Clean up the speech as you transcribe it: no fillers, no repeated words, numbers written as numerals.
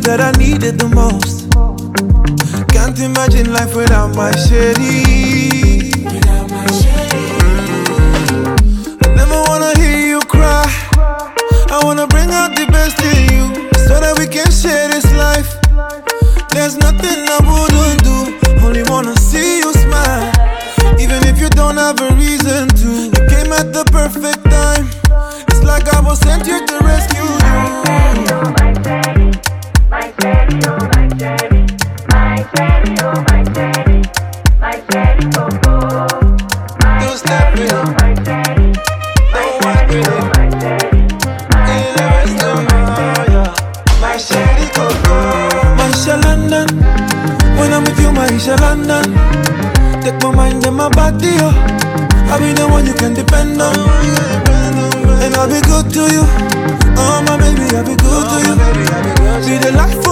that I needed the most. Can't imagine life without my shady. I never wanna hear you cry. I wanna bring out the best in you, so that we can share this life. There's nothing I wouldn't do. Only wanna see you smile, even if you don't have a reason to. You came at the perfect time. It's like I was sent here to rescue you. My daddy, oh my daddy, my daddy, oh my daddy, my daddy, oh my daddy, don't stop it, oh my daddy, don't wipe it, oh my daddy, my daddy, Coco, my London. When I'm with you, my London. Take my mind and my body, oh. I'll be the one you can depend on, and I'll be good to you. Oh my baby, I'll be good to you. Be the life for